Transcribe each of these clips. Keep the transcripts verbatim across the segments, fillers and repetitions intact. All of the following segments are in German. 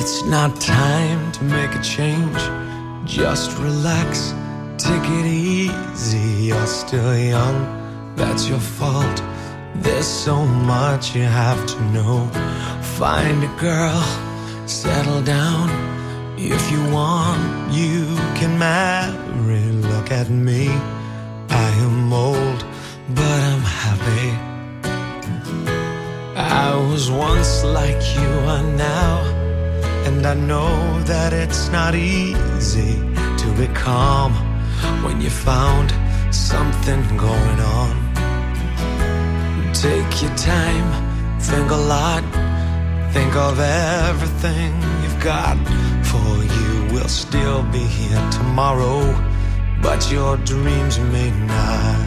It's not time to make a change. Just relax, take it easy. You're still young, that's your fault. There's so much you have to know. Find a girl, settle down. If you want, you can marry. Look at me, I am old, but I'm happy. I was once like you are now, and I know that it's not easy to be calm when you found something going on. Take your time, think a lot, think of everything you've got. For you will still be here tomorrow, but your dreams may not.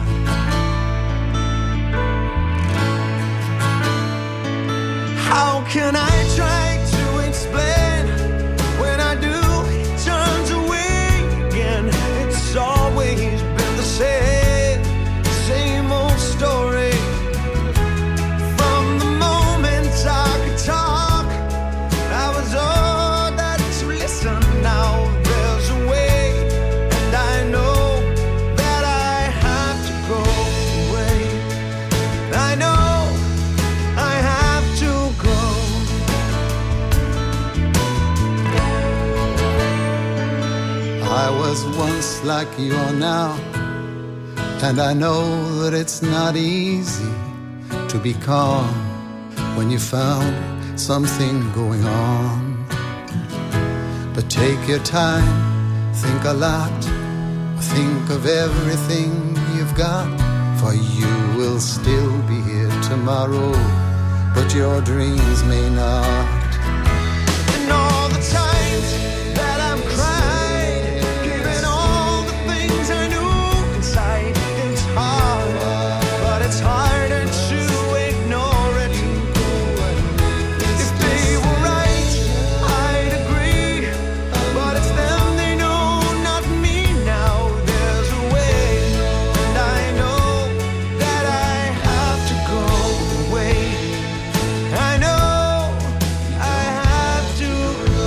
How can I try to explain when I do, he turns away again? It's always been the same, same old story. From the moment I could talk, I was ordered to listen. Now there's a way, and I know that I have to go away. I know I have to go. I was once like you are now, and I know that it's not easy to be calm when you found something going on. But take your time, think a lot, think of everything you've got. For you will still be here tomorrow, but your dreams may not. And all the times that I'm crying, giving all the things I knew inside, it's hard, but it's harder to ignore it. If they were right, I'd agree, but it's them they know, not me. Now there's a way, and I know that I have to go away. I know I have to go.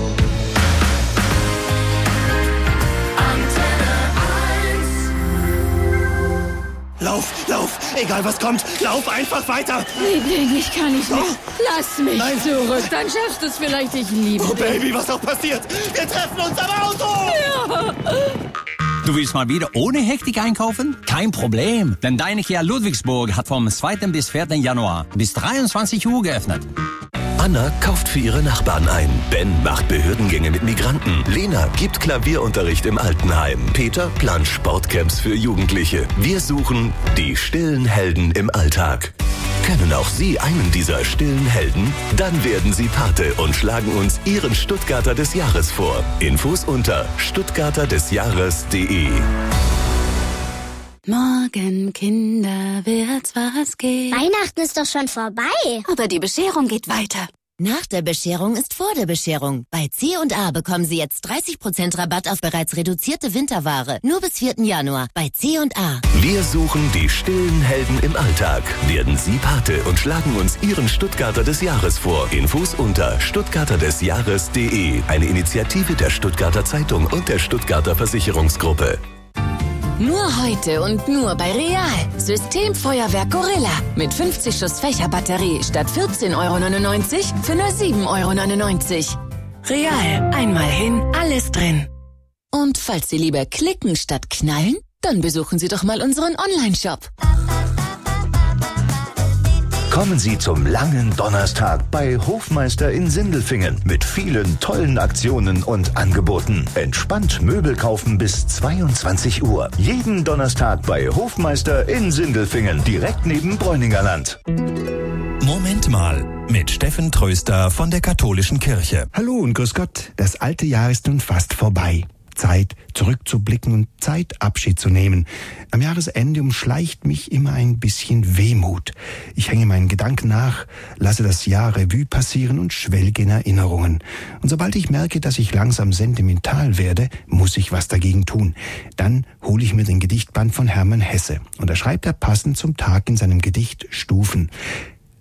Lauf, lauf, egal was kommt, lauf einfach weiter. Liebling, ich kann nicht mehr. Lass mich Nein. zurück, dann schaffst du es vielleicht, ich liebe Oh dich. Baby, was auch passiert? Wir treffen uns am Auto! Du willst mal wieder ohne Hektik einkaufen? Kein Problem, denn deine Kia Ludwigsburg hat vom zweiten bis vierten Januar bis dreiundzwanzig Uhr geöffnet. Anna kauft für ihre Nachbarn ein. Ben macht Behördengänge mit Migranten. Lena gibt Klavierunterricht im Altenheim. Peter plant Sportcamps für Jugendliche. Wir suchen die stillen Helden im Alltag. Kennen auch Sie einen dieser stillen Helden? Dann werden Sie Pate und schlagen uns Ihren Stuttgarter des Jahres vor. Infos unter stuttgarter des jahres punkt de. Morgen, Kinder, wird's was geben. Weihnachten ist doch schon vorbei. Aber die Bescherung geht weiter. Nach der Bescherung ist vor der Bescherung. Bei C und A bekommen Sie jetzt dreißig Prozent Rabatt auf bereits reduzierte Winterware. Nur bis vierten Januar bei C und A. Wir suchen die stillen Helden im Alltag. Werden Sie Pate und schlagen uns Ihren Stuttgarter des Jahres vor. Infos unter stuttgarter des jahres punkt de. Eine Initiative der Stuttgarter Zeitung und der Stuttgarter Versicherungsgruppe. Nur heute und nur bei Real. Systemfeuerwerk Gorilla. Mit fünfzig Schuss Fächerbatterie statt vierzehn Euro neunundneunzig für nur sieben Euro neunundneunzig. Real. Einmal hin, alles drin. Und falls Sie lieber klicken statt knallen, dann besuchen Sie doch mal unseren Online-Shop. Kommen Sie zum langen Donnerstag bei Hofmeister in Sindelfingen mit vielen tollen Aktionen und Angeboten. Entspannt Möbel kaufen bis zweiundzwanzig Uhr. Jeden Donnerstag bei Hofmeister in Sindelfingen, direkt neben Bräuningerland. Moment mal, mit Steffen Tröster von der Katholischen Kirche. Hallo und grüß Gott, das alte Jahr ist nun fast vorbei. Zeit, zurückzublicken und Zeit, Abschied zu nehmen. Am Jahresende umschleicht mich immer ein bisschen Wehmut. Ich hänge meinen Gedanken nach, lasse das Jahr Revue passieren und schwelge in Erinnerungen. Und sobald ich merke, dass ich langsam sentimental werde, muss ich was dagegen tun. Dann hole ich mir den Gedichtband von Hermann Hesse. Und da schreibt er passend zum Tag in seinem Gedicht Stufen.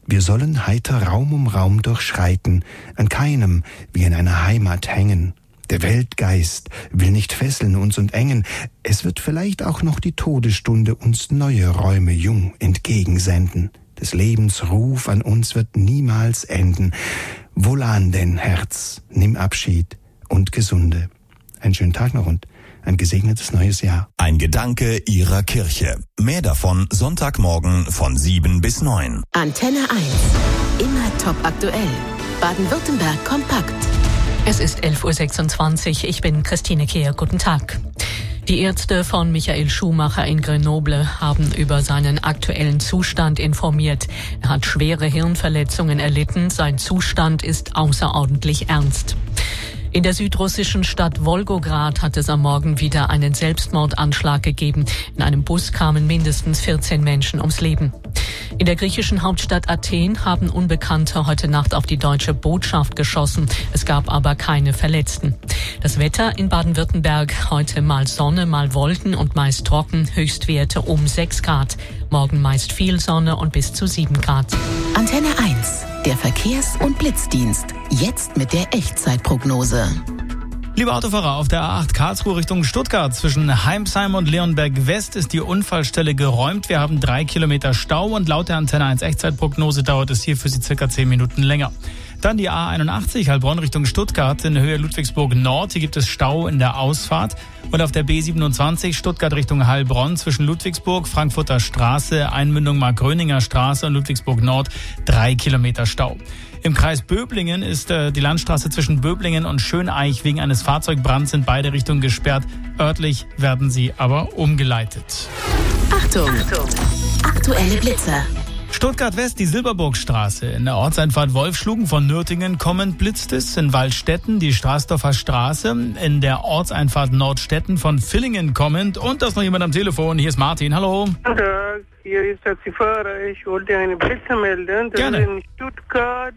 Wir sollen heiter Raum um Raum durchschreiten, an keinem wie an einer Heimat hängen. Der Weltgeist will nicht fesseln uns und engen. Es wird vielleicht auch noch die Todesstunde uns neue Räume jung entgegensenden. Des Lebens Ruf an uns wird niemals enden. Wohlan denn, Herz, nimm Abschied und gesunde. Einen schönen Tag noch und ein gesegnetes neues Jahr. Ein Gedanke Ihrer Kirche. Mehr davon Sonntagmorgen von sieben bis neun. Antenne eins. Immer top aktuell. Baden-Württemberg kompakt. Es ist elf Uhr sechsundzwanzig. Ich bin Christine Kehr. Guten Tag. Die Ärzte von Michael Schumacher in Grenoble haben über seinen aktuellen Zustand informiert. Er hat schwere Hirnverletzungen erlitten. Sein Zustand ist außerordentlich ernst. In der südrussischen Stadt Wolgograd hat es am Morgen wieder einen Selbstmordanschlag gegeben. In einem Bus kamen mindestens vierzehn Menschen ums Leben. In der griechischen Hauptstadt Athen haben Unbekannte heute Nacht auf die deutsche Botschaft geschossen. Es gab aber keine Verletzten. Das Wetter in Baden-Württemberg: heute mal Sonne, mal Wolken und meist trocken, Höchstwerte um sechs Grad. Morgen meist viel Sonne und bis zu sieben Grad. Antenne eins, der Verkehrs- und Blitzdienst. Jetzt mit der Echtzeitprognose. Liebe Autofahrer, auf der A acht Karlsruhe Richtung Stuttgart zwischen Heimsheim und Leonberg West ist die Unfallstelle geräumt. Wir haben drei Kilometer Stau und laut der Antenne eins Echtzeitprognose dauert es hier für Sie circa zehn Minuten länger. Dann die A einundachtzig Heilbronn Richtung Stuttgart in Höhe Ludwigsburg Nord. Hier gibt es Stau in der Ausfahrt. Und auf der B siebenundzwanzig Stuttgart Richtung Heilbronn zwischen Ludwigsburg, Frankfurter Straße, Einmündung Markgröninger Straße und Ludwigsburg Nord drei Kilometer Stau. Im Kreis Böblingen ist äh, die Landstraße zwischen Böblingen und Schöneich wegen eines Fahrzeugbrands in beide Richtungen gesperrt. Örtlich werden sie aber umgeleitet. Achtung! Achtung. Aktuelle Blitzer. Stuttgart West, die Silberburgstraße. In der Ortseinfahrt Wolfschlugen von Nürtingen kommend blitzt es. In Waldstätten die Straßdorfer Straße. In der Ortseinfahrt Nordstetten von Villingen kommend. Und da ist noch jemand am Telefon. Hier ist Martin. Hallo. Guten Tag, hier ist der Ziffer. Ich wollte eine Blitzer melden. Das Gerne. ist in Stuttgart,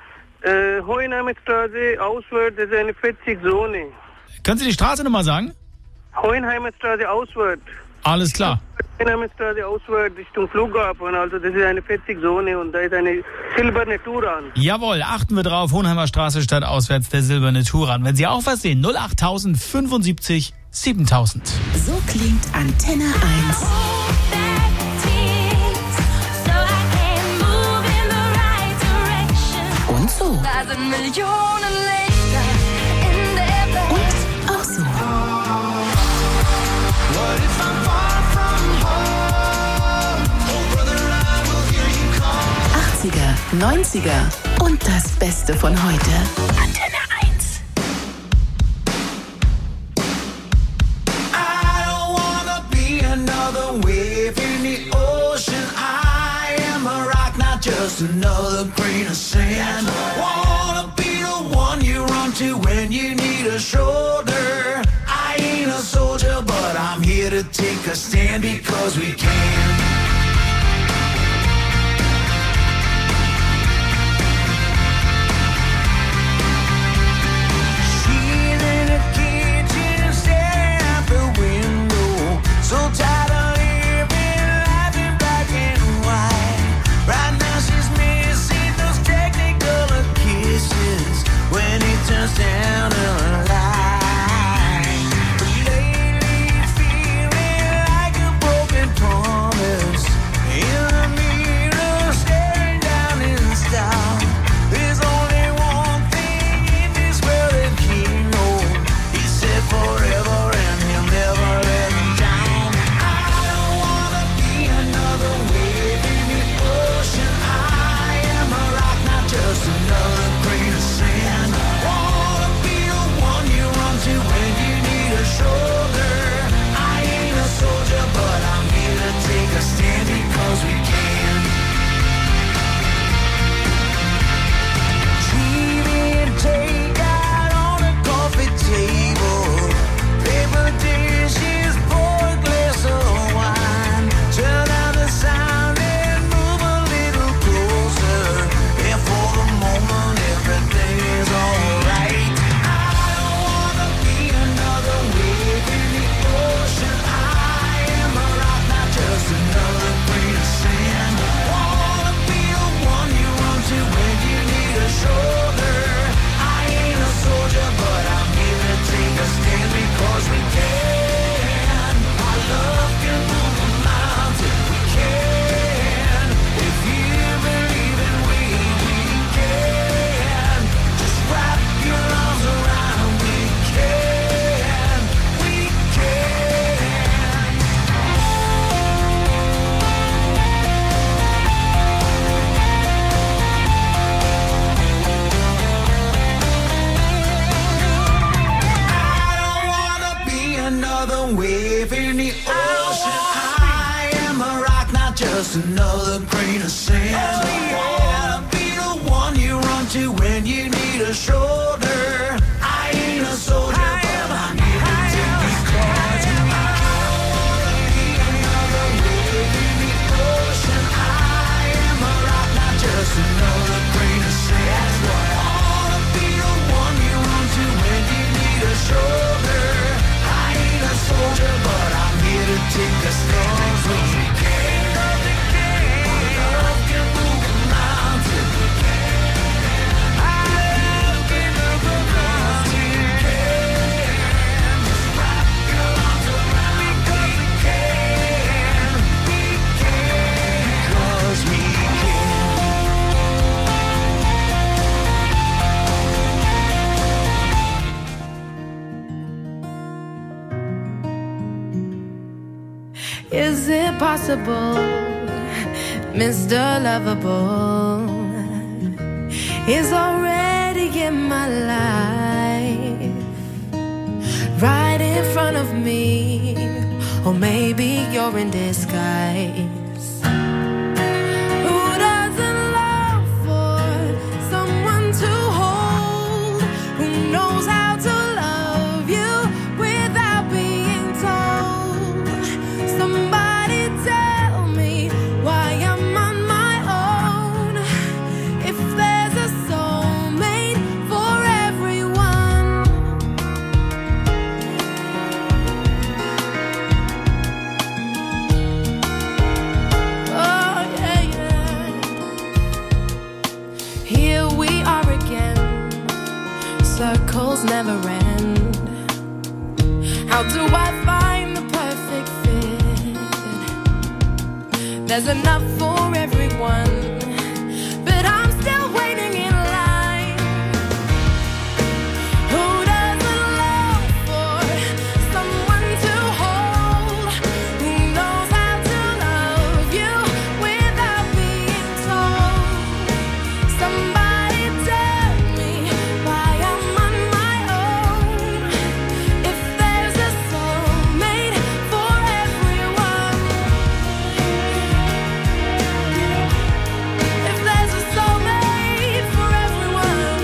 äh, Hohenheimer Straße, auswärts, das ist eine vierzig-Zone. Können Sie die Straße nochmal sagen? Hohenheimer Straße, auswärts. Alles klar. Hohenheimer Straße, auswärts, Richtung Flughafen. Also das ist eine vierzig-Zone und da ist eine silberne Touran. Jawohl, achten wir drauf. Hohenheimer Straße statt auswärts der silberne Touran. Wenn Sie auch was sehen, null acht fünfundsiebzig siebentausend. So klingt Antenne eins. Und so. Da sind Millionen Lichter in der Welt. Und auch so. What if I'm far from home? Oh brother, I will hear you call. achtziger, neunziger und das Beste von heute. Antenne eins. I don't wanna be another wave in the ocean. I am a rock, not just another grain of sand. Wanna be the one you run to when you need a shoulder. I ain't a soldier, but I'm here to take a stand because we can. She's in a kitchen, staring out the window, so tired of living life in black and white. Right now she's missing those technicolor kisses when he turns down her light. But lately it's feeling like a broken promise. a wave in the ocean. I am a rock, not just another grain of sand. I wanna be the one you run to when you need a shoulder. I ain't a soldier, but I'm here to take these cards with me. Another wave in the ocean. I am a rock, not just another grain of sand. I wanna be the one you run to when you need a shoulder. I ain't a soldier, but I'm here to take the storms with me. Love can move a mountain. Love can move a mountain. Just wrap your arms around me, 'cause we can. We can. 'Cause we Is it possible, Mister Lovable is already in my life, right in front of me, or maybe you're in disguise. Who doesn't long for someone to hold, who knows how to love you without being told? Somebody tell me why I'm on my own. If there's a soulmate for everyone. Oh yeah, yeah. Here we are again. Circles never end. How do I find the perfect fit? There's enough for everyone, but I'm still waiting in line. Who doesn't long for someone to hold, who knows how to love you without being told? Somebody tell me why I'm on my own. If there's a soulmate for everyone. If there's a soulmate for everyone.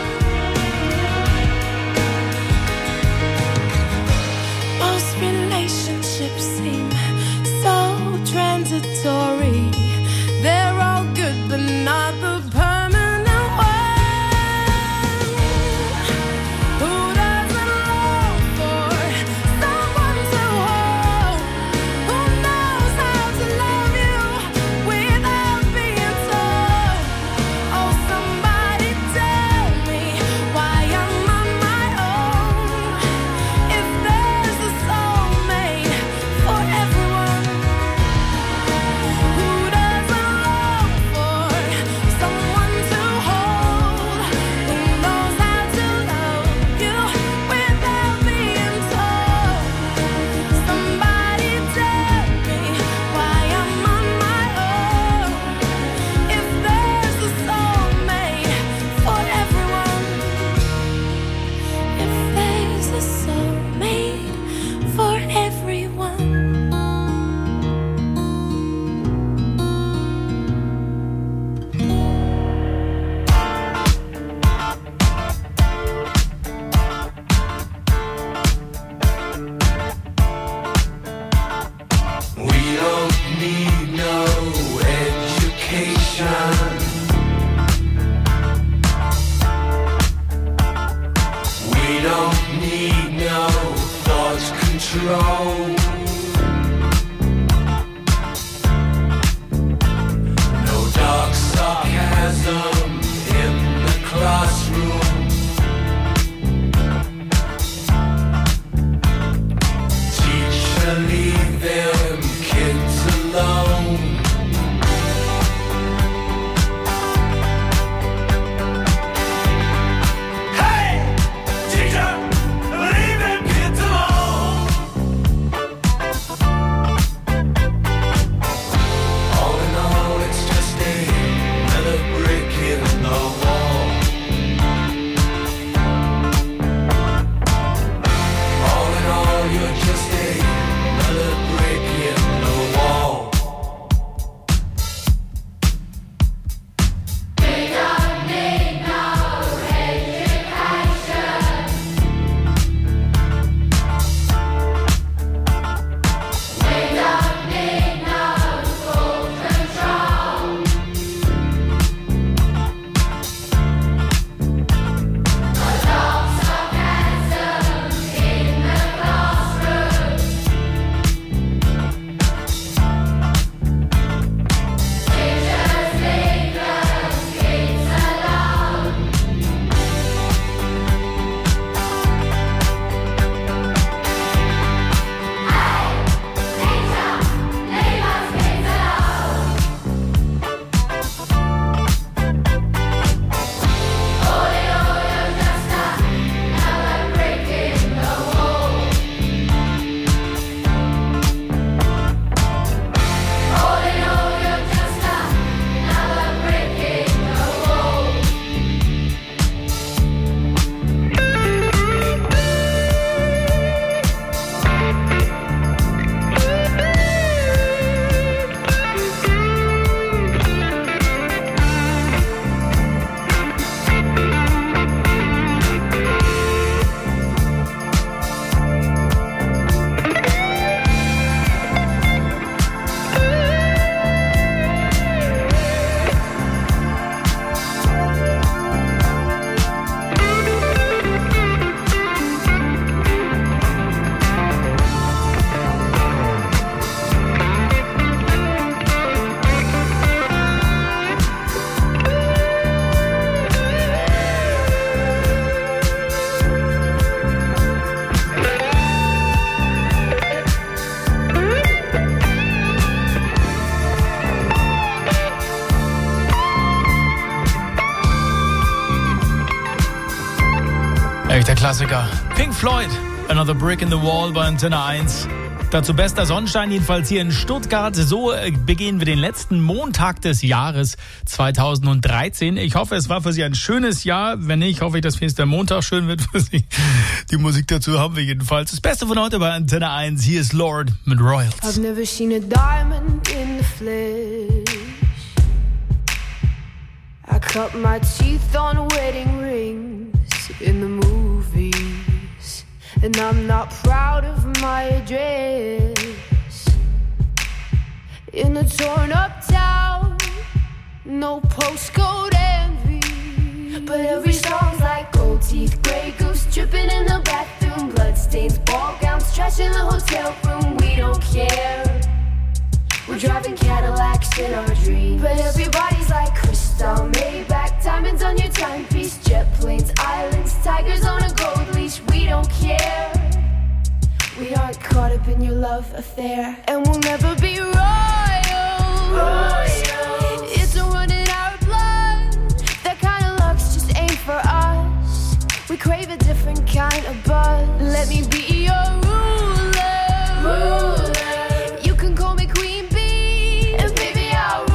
Most relationships seem so transitory. They're all good, but not the permanent one. Who doesn't long for someone to hold, who knows how to love you without being told? Oh, somebody tell me why I'm on my own. If there's a soulmate for everyone. Who doesn't long for someone to hold, who knows how to love you without being told? Somebody tell me why I'm on my own. If there's a soulmate for everyone. If there's a soulmate for everyone. We don't need no education. We don't need no thought control. No dark sarcasm in the classroom. Teacher, leave them kids alone. Hey, teacher, leave them kids alone. All in all, it's just another brick in the wall. All in all, you're just a Der Klassiker. Pink Floyd, Another Brick in the Wall bei Antenne eins. Dazu bester Sonnenschein, jedenfalls hier in Stuttgart. So begehen wir den letzten Montag des Jahres zweitausenddreizehn. Ich hoffe, es war für Sie ein schönes Jahr. Wenn nicht, hoffe ich, dass nächster Montag schön wird für Sie. Die Musik dazu haben wir jedenfalls. Das Beste von heute bei Antenne eins. Hier ist Lord mit Royals. I've never seen a diamond in the flesh. I cut my teeth on wedding rings in the movies. And I'm not proud of my address. In a torn up town, no postcode envy. But every song's like gold teeth, grey goose dripping in the bathroom, bloodstains, ball gowns, trash in the hotel room. We don't care. We're driving Cadillacs in our dreams. But everybody's like crystal, Maybach, diamonds on your timepiece, jet planes, islands, tigers on a gold leash. We don't care. We aren't caught up in your love affair, and we'll never be royals. Royals. It's a run in our blood. That kind of luck's just ain't for us. We crave a different kind of buzz. Let me be your ruler. Ruler.